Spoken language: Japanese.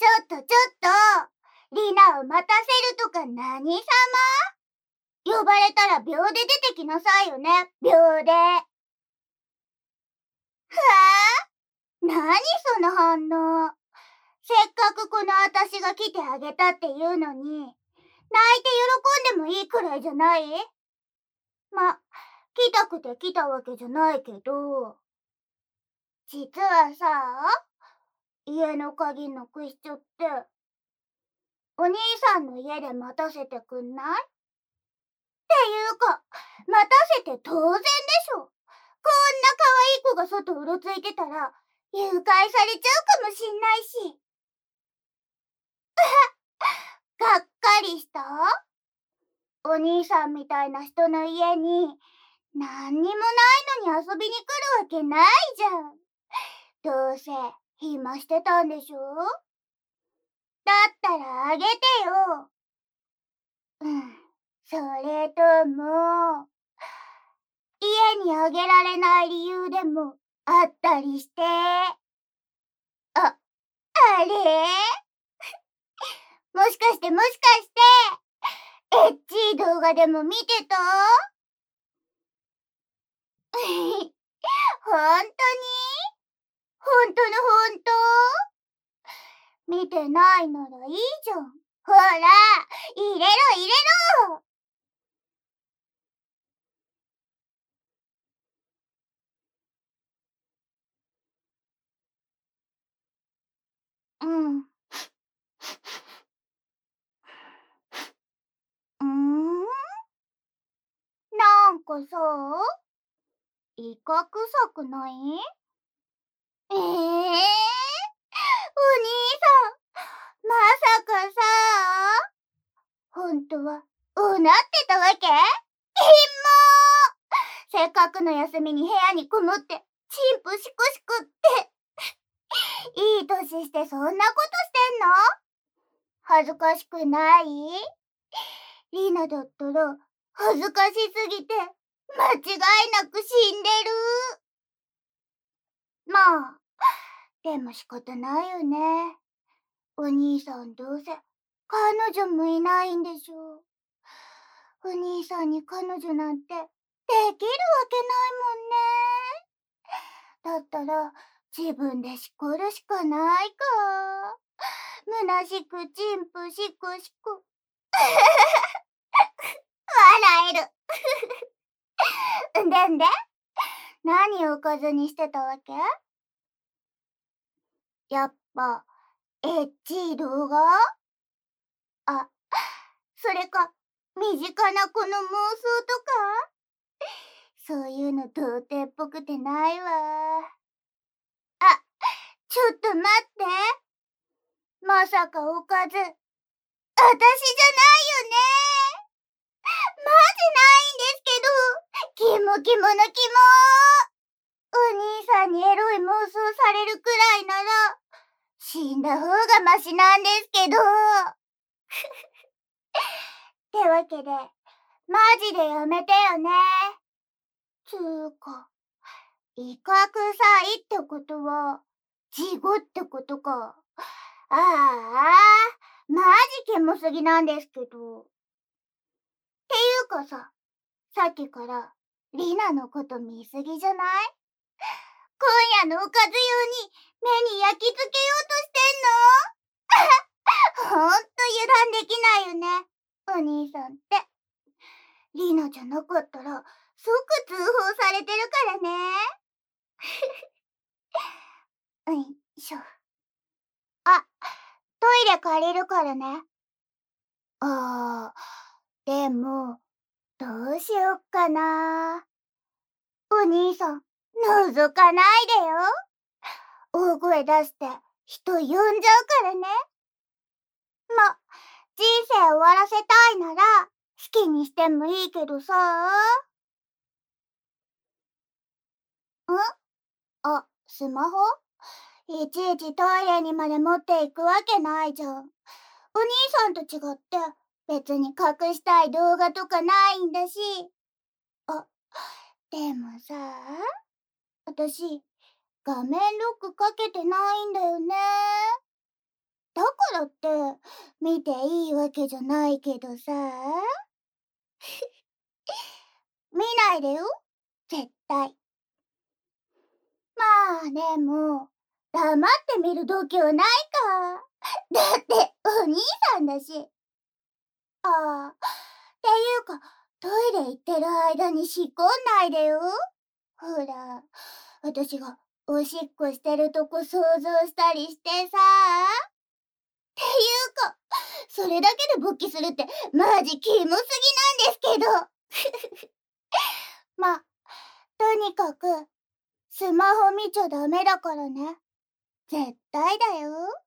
ちょっと、リナを待たせるとか何様？呼ばれたら秒で出てきなさいよね、秒で。はぁ？何その反応。せっかくこの私が来てあげたっていうのに、泣いて喜んでもいいくらいじゃない？ま、来たくて来たわけじゃないけど、実はさ、家の鍵なくしちゃって、お兄さんの家で待たせてくんない？っていうか、待たせて当然でしょ。こんな可愛い子が外うろついてたら、誘拐されちゃうかもしんないし。がっかりした？お兄さんみたいな人の家に、なんにもないのに遊びに来るわけないじゃん。どうせ、暇してたんでしょ？だったらあげてよ。それとも、家にあげられない理由でもあったりして。あれもしかして、エッチい動画でも見てた？ほんとに？ほんとのほんと？見てないならいいじゃん。ほら、入れろ。うん。なんかさ、イカ臭くない？お兄さん、まさかさ、ほんとは、うなってたわけ？せっかくの休みに部屋にこもって、チンプシクシクって。いい年してそんなことしてんの？恥ずかしくない？リナだったら、恥ずかしすぎて、間違いなく死んでる。まあ、でも仕方ないよね。お兄さんどうせ、彼女もいないんでしょ。お兄さんに彼女なんて、できるわけないもんね。だったら、自分でしこるしかないか。虚しくチンプシクシク。笑える。で、何をおかずにしてたわけ？やっぱ、エッチい動画？あ、それか、身近な子の妄想とか？そういうの童貞っぽくてないわ。あ、ちょっと待って。まさかおかず、私じゃないよね？マジないんですけど、キモキモのキモ。お兄さんにエロい妄想されるくらいなら、死んだ方がマシなんですけど。ってわけで、マジでやめてよね。つーか、イカ臭いってことは、ジゴってことか。マジキモすぎなんですけど。っていうかさっきからリナのこと見すぎじゃない？今夜のおかず用に目に焼き付けようとしてんの？ほんと油断できないよね、お兄さんって。リナじゃなかったら即通報されてるからね。よいしょ。あ、トイレ借りるからね。でも、どうしよっかな。お兄さん、覗かないでよ。大声出して人呼んじゃうからね。ま、人生終わらせたいなら好きにしてもいいけどさ。スマホ？いちいちトイレにまで持っていくわけないじゃん。お兄さんと違って別に隠したい動画とかないんだし。でもさ、私、画面ロックかけてないんだよね。 だからって、見ていいわけじゃないけどさ。見ないでよ、絶対。まあ、でも、黙って見る度胸ないか。だって、お兄さんだし。ああ、っていうか、トイレ行ってる間に仕込んないでよ。ほら、私がおしっこしてるとこ想像したりしてさ。っていうか、それだけで勃起するってマジキモすぎなんですけど。ま、とにかく、スマホ見ちゃダメだからね。絶対だよ。